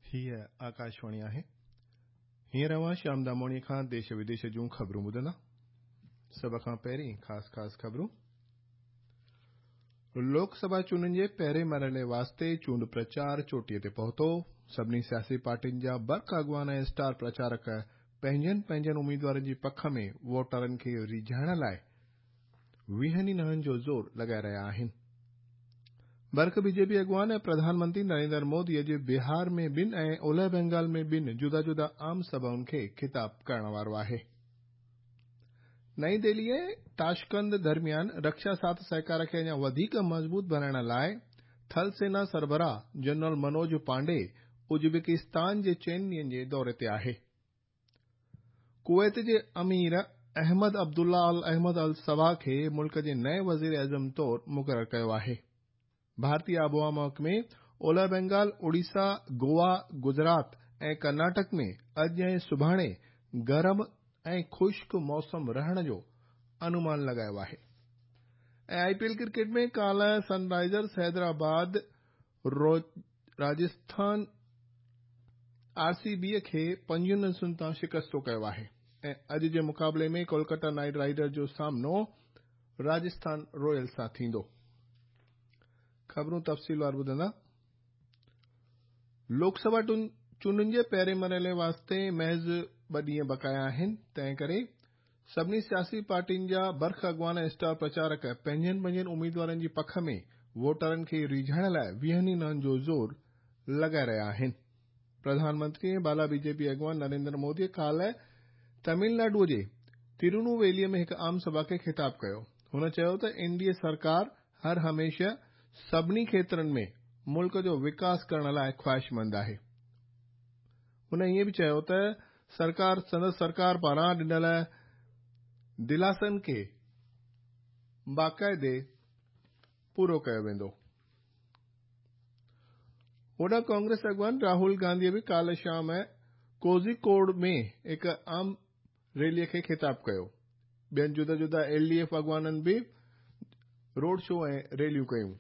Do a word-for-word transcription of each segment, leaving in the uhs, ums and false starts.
हीअ आकाशवाणी आहे। हींअर अवां शाम दामोणी खां देश विदेश जूं ख़बरूं ॿुधंदा। सभ खां पहिरीं ख़ासि ख़ासि ख़बरूं। लोकसभा चूंडनि जे पहिरें मरहले वास्ते चूंड प्रचार चोटीअ ते पहुतो। सभिनी सियासी पार्टियुनि जा बर्क अॻवान ऐं स्टार प्रचारक पंहिंजनि पंहिंजनि उम्मीदवारनि जी पख में वोटरनि खे रिझाइण लाइ वीहनि ॾींहनि जो ज़ोर लॻाए रहिया आहिनि। बर्क बीजेपी अॻवान ऐं प्रधानमंत्री नरेंद्र मोदी अॼु बिहार में ॿिनि ऐं ओलह बंगाल में ॿिनि जुदा जुदा आम सभाउनि खे ख़िताब करण वारो आहे। नई दिल्ली ऐं ताशकंद दरमियान रक्षा साथ सहकार खे अञा वधीक मज़बूत बनाइण लाइ थल सेना सरबराह जनरल मनोज पांडे उज़्बेकिस्तान जे चइनि ॾींहनि जे दौरे ते आहे। कुवैत जे अमीर अहमद अब्दुल्ला अल अहमद अल सबा खे मुल्क जे नए वज़ीर आज़म तौर मुक़रर कयो आहे। भारतीय आबोहवा महकमे ओलह बंगाल, उड़ीसा, गोवा, गुजरात ऐं कर्नाटक में अॼु ऐं सुभाणे गरम ऐं ख़ुश्क मौसम रहण जो अनुमान लगायो आहे। ऐं आईपीएल क्रिकेट में काल्ह सनराइज़र्स हैदराबाद राजस्थान आरसीबी खे पंजनि रन्सुनि तां शिकस्तो कयो आहे ऐं अॼु जे मुक़ाबले में कोलकाता नाइट राइडर्स जो सामनो राजस्थान रॉयल्स सां थींदो। ख़बरूं तफ़सीलवार ॿुधंदा। लोकसभा चूंडनि जे पहिरें मरहले वास्ते महज़ ॿ ॾींहं बकाया आहिनि। तंहिं करे सभिनी सियासी पार्टियुनि जा बर्क अॻवान ऐं स्टार प्रचारक पंहिंजनि पंहिंजनि उम्मीदवारनि जी पख में वोटरनि खे रिझाइण लाइ वीहनि ॾींहनि जो ज़ोर लॻाए रहिया आहिनि। प्रधानमंत्री ऐं बाला बीजेपी अॻवान नरेंद्र मोदीअ काल्ह तमिलनाडुअ जे तिरुनूवेलीअ में हिकु आम सभा खे ख़िताब कयो। हुन चयो त एनडीए सरकार हर हमेशह सभिनी खेत्रनि में मुल्क जो विकास करण लाइ ख़्वाहिशमंद आहे। हुन ईअं बि चयो त सरकार संदसि सरकार पारां ॾिनल दिलासनि खे बाक़ाइदे पूरो कयो वेंदो। होॾां कांग्रेस अॻवान राहुल गांधीअ बि काल्ह शाम कोझिकोड में हिकु आम रैलीअ खे ख़िताब कयो। ॿियनि जुदा जुदा एलडीएफ अॻवाननि बि रोड शो ऐं रैलियूं कयूं।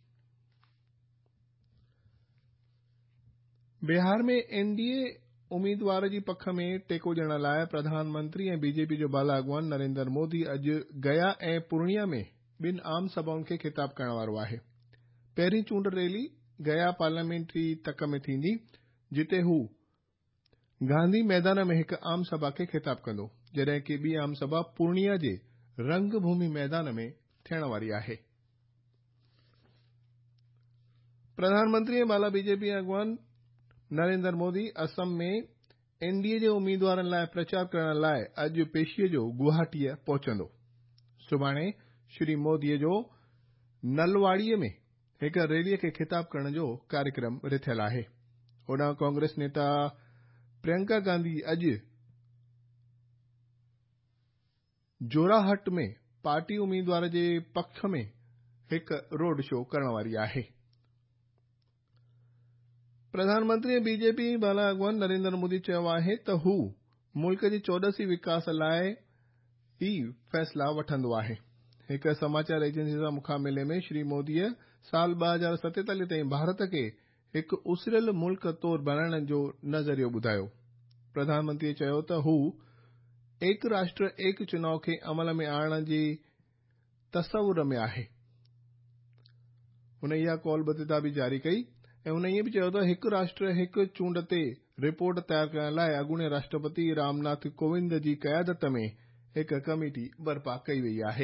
बिहार में एनडीए उम्मीदवार जी पख में टेको ॾियण लाइ प्रधानमंत्री ऐं बीजेपी जो बाला अॻवान नरेंद्र मोदी अॼु गया ऐं पूर्णिया में ॿिनि आम सभाउनि खे ख़िताब करण वारो आहे। पहिरीं चूंड रैली गया पार्लियामेंट्री तक में थींदी, जिते हू गांधी मैदान में हिकु आम सभा खे ख़िताब कंदो, जॾहिं कि ॿी आम सभा पूर्णिया जे रंगभूमि मैदान में थियण वारी आहे। प्रधानमंत्री ऐं बाला बीजेपी अॻवान नरेंद्र मोदी असम में एनडीए जे उम्मीदवारनि लाइ प्रचार करण लाइ अॼु पेशीअ जो गुवाहाटीअ पहुचंदो। सुभाणे श्री मोदीअ जो नलवाड़ीअ में हिकु रैलीअ खे ख़िताब करण जो कार्यक्रम रिथियल आहे। होॾां कांग्रेस नेता प्रियंका गांधी अॼु जोराहट में पार्टी उम्मीदवार जे पक्ष में हिकु रोड शो करण वारी आहे। प्रधानमंत्री ऐं बीजेपी बाला अॻवान नरेंद्र मोदी चयो आहे त हू मुल्क जे चौडसी विकास लाइ ई फ़ैसिला वठंदो आहे। हिकु समाचार एजेंसी सां मुखामिले में श्री मोदीअ साल ॿ हज़ार सतेतालीह ताईं भारत खे हिकु उसिरियल मुल्क तौर बणाइण जो नज़रियो ॿुधायो। प्रधानमंत्री चयो त हू एक राष्ट्र एक चुनाव खे अमल में आणण जे तसवुर में आहे। हुन इहा कौलबद्दता बि जारी कई ऐं हुन ईअं बि चयो त हिकु राष्ट्र हिकु चूंड ते रिपोर्ट तयार करण लाइ अॻूणे राष्ट्रपति रामनाथ कोविंद जी क़यादत में हिकु कमेटी बर्पा कई वई आहे।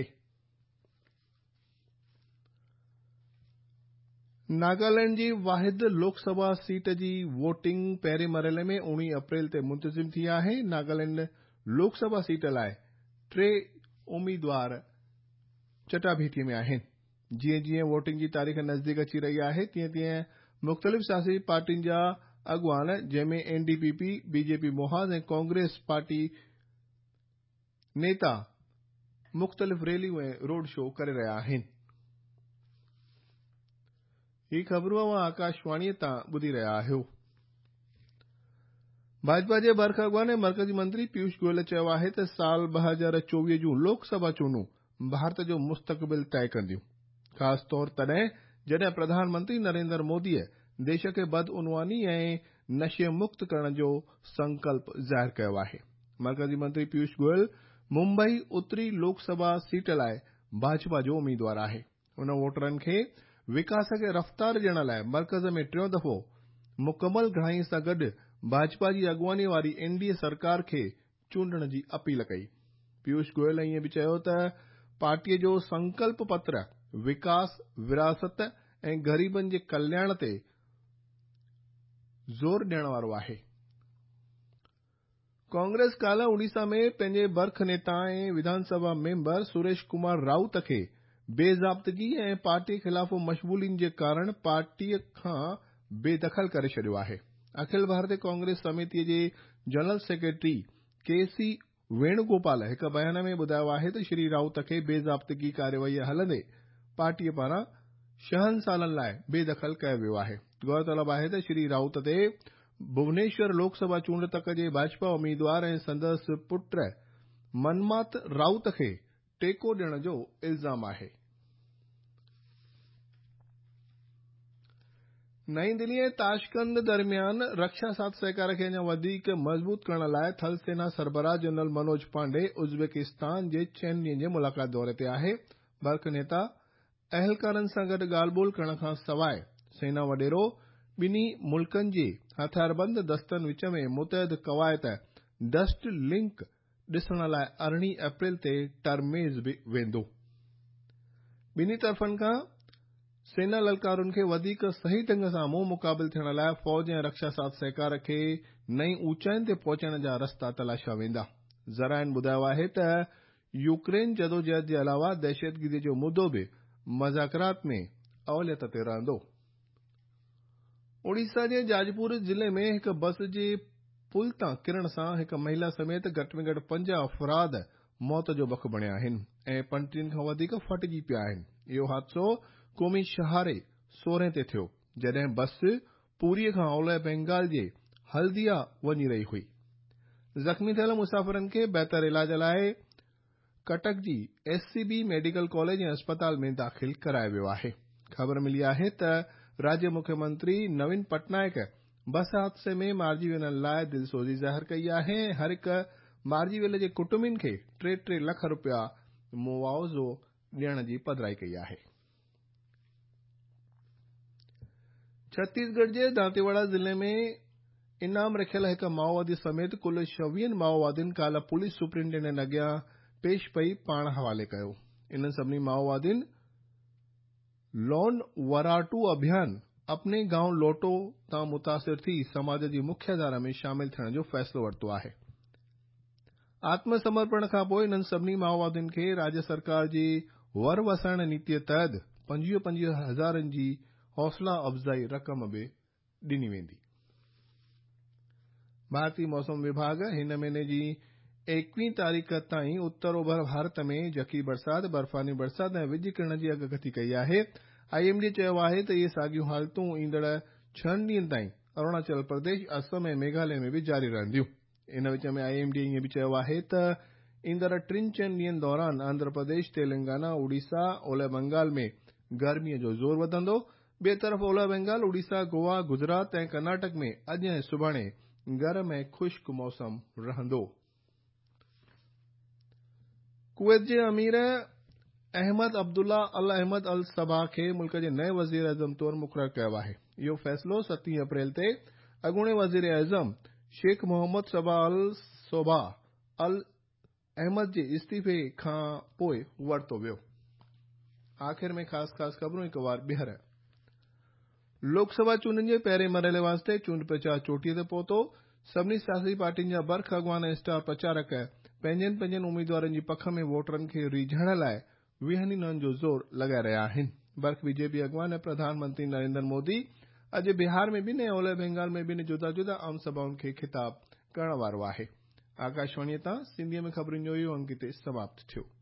नागालैंड जी वाहिद लोकसभा सीट जी वोटिंग पहिरें मरहले में उणिवीह अप्रैल ते मुंतज़िम थी आहे। नागालैंड लोकसभा सीट लाइ टे उम्मीदवार चटाभेटीअ में आहिनि। जीअं जीअं वोटिंग जी तारीख़ नज़दीक अची रही आहे, तीअं तीअं मुख़्तलिफ़ सियासी पार्टियुनि जा अॻवान, जंहिंमें एनडीपीपी, बीजेपी मोहाज़ ऐं कांग्रेस पार्टी नेता मुख़्तलिफ़ रैलियूं ऐं रोड शो करे रहिया आहिनि। ही ख़बरूं अवां आकाशवाणीअ तां ॿुधी रहिया आहियो। भाजपा जे बर्क अॻवान ऐं मर्कज़ी मंत्री पीयूष गोयल चयो आहे त साल ॿ हज़ार चोवीह जूं लोकसभा चूंडूं भारत जो मुस्तक़बिल तय कंदियूं, ख़ासि तौर तॾहिं जॾहिं प्रधानमंत्री नरेंद्र मोदीअ देश खे बदउनवानी ऐं नशे मुक्त करण जो संकल्प ज़ाहिर कयो आहे। मर्कज़ी मंत्री पीयूष गोयल मुंबई उत्तरी लोकसभा सीट लाइ भाजपा जो उम्मीदवार आहे। उन वोटरनि खे विकास खे रफ़्तार ॾियण लाइ मर्कज़ में टियों दफ़ो मुकमल घणाई सां गॾु भाजपा जी अॻुवानी वारी एनडीए सरकार खे चूंडण जी अपील कई। पीयूष गोयल ईअं बि चयो त पार्टीअ जो संकल्प पत्र विकास, विरासत ऐं ग़रीबनि जे कल्याण ते ज़ोर ॾियण वारो आहे। कांग्रेस काल्ह ओडिशा में पंहिंजे बर्ख नेता ऐं विधानसभा मेंबर सुरेश कुमार राउत खे बेज़ाब्तगी ऐं पार्टी ख़िलाफ़ मशगूलियुनि जे कारण पार्टीअ खां बेदख़ल करे छॾियो आहे। अखिल भारतीय कांग्रेस समितीअ जे general secretary K C Venugopal हिक बयान में ॿुधायो आहे त श्री राउत खे बेज़ाब्तगी कार्यवाही हलंदे पार्टीअ पारां छहनि सालनि लाइ बेदख़ल कयो वियो आहे। गौरतलब आहे त श्री राउत ते भुवनेश्वर लोकसभा चूंड तक जे भाजपा उम्मीदवार ऐं संदसि पुट मनमात राउत खे टेको ॾियण जो इल्ज़ाम आहे। नई दिल्ली ऐं ताशकंद दरमियान रक्षा साथ सहकार खे अञा वधीक मज़बूत करण लाइ थल सेना सरबराह जनरल मनोज पांडे उज़्बेकिस्तान जे चइनि ॾींहनि जे मुलाक़ात दौरे ते आहे। बर्ख नेता अहलकारनि सां गॾु ॻाल्हि ॿोल करण खां सवाइ सेना वॾेरो ॿिन्ही मुल्कनि जे हथियारबंद दस्तनि विच में मुतहद कवायत डस्ट लिंक ॾिसण लाइ अरिड़हीं अप्रैल ते टरमेज़ बि वेंदो। ॿिन्ही तरफ़नि खां सेना ललकारुनि खे वधीक सही ढंग सां मुंहुं मुक़ाबिल थियण लाइ फ़ौज ऐं रक्षा साथ सहकार खे नई ऊचाइनि ते पहुचण जा रस्ता तलाशिया वेंदा। ज़राइनि ॿुधायो आहे त यूक्रेन जदोजहद जे अलावा दहशतगर्दी जो मुद्दो बि मज़ाकरात में अवलियत ते रहंदो। ओडिशा जे जाजपुर ज़िले में हिक बस जे पुल तां किरण सां हिक महिला समेत घटि में घटि पंज अफ़राद मौत जो भख बणिया आहिनि ऐं पंटीहनि खां वधीक फटिजी पिया आहिनि। इहो हादसो क़ौमी शहारे सोरहें ते थियो जॾहिं बस पूरीअ खां ओलह बंगाल जे हल्दिया वञी रही हुई। ज़ख़्मी थियल मुसाफ़िरनि खे बहितर इलाज लाइ कटक जी एससीबी मेडिकल कॉलेज ऐं अस्पताल में दाख़िल करायो वियो आहे। ख़बर मिली आहे त राज्य मुख्यमंत्री नवीन पटनायक बस हादसे में मारिजी वञण लाइ दिलसोज़ी ज़ाहिर कई आहे ऐं हर हिक मारिजी वियल जे कुटुंबनि खे टे टे लख रुपया मुआवज़ो ॾियण जी पधिराई कई आहे। छत्तीसगढ़ जे दांतेवाड़ा ज़िले में इनाम रखियल हिक माओवादी समेत कुल छवीहनि माओवादियुनि काल्ह पुलिस सुप्रिंटेंडेंट अॻियां पेश पई पाण हवाले कयो। इन्हनि सभिनी माओवादियुनि लॉन वराटू अभियान अपने गांव लौटो तां मुतासिर थी समाज जी मुख्यधारा में शामिल थियण जो फ़ैसिलो वरितो आहे। आत्मसमर्पण खां पोइ इन्हनि सभिनी माओवादियुनि खे राज्य सरकार जी वर वसाइण नीतीअ तहत पंजवीह पंजवीह हज़ारनि जी हौसला अफ़ज़ाई रक़म बि ॾिनी वेंदी। भारतीय मौसम विभाग हिन महीने जी एकवीह तारीख़ ताईं उत्तर ओभर भारत में जकी बरसात, बर्फ़ानी बरसात ऐं विज किरण जी अॻकथी कई आहे। आईएमडी चयो आहे त इहे साॻियूं हालतूं ईंदड़ छहनि ॾींहनि ताईं अरुणाचल प्रदेश, असम ऐं मेघालय में बि जारी रहंदियूं। इन विच में आईएमडी ईअं बि चयो आहे त ईंदड़ टिनि चइनि ॾींहनि दौरान आंध्र प्रदेश, तेलंगाना, ओडिशा, ओलह बंगाल में गर्मीअ जो ज़ोर वधंदो। ॿिए तरफ़ ओलह बंगाल, ओडिशा, गोवा, गुजरात ऐं कर्नाटक में अॼु ऐं सुभाणे गरम ऐं ख़ुश्क मौसम रहंदो। कुवैत जे अमीर अहमद अब्दुल्ला अल अहमद अल सबा खे मुल्क जे नए वज़ीर आज़म तौर मुक़ररु कयो आहे। इहो फ़ैसिलो सतीं अप्रैल ते अॻूणे वज़ीर आज़म शेख मोहम्मद सबा अल सोबा अल अहमद जे इस्तीफ़े खां पोइ वरितो वियो। आख़िर में ख़ासि ख़ासि ख़बरूं हिकु बार ॿीहर। लोकसभा चूंडनि जे पहिरें मरहले वास्ते चूंड प्रचार चोटीअ ते पहुतो। सभिनी सियासी पार्टियुनि जा बर्ख अॻवान ऐं स्टार प्रचारक पंहिंजनि पंहिंजनि उम्मीदवारनि जी पख में वोटरनि खे रिझण लाइ वीहनि ॾींहनि जो ज़ोर लॻाए रहिया आहिनि। बर्ख बीजेपी अॻवान ऐं प्रधानमंत्री नरेंद्र मोदी अॼु बिहार में ॿिनि ऐं ओलह बंगाल में ॿिनि जुदा जुदा आम सभाउनि खे ख़िताब करण वारो आहे। आकाशवाणीअ तां सिंधीअ में ख़बरुनि जो इहो अंक हिते समाप्त थियो।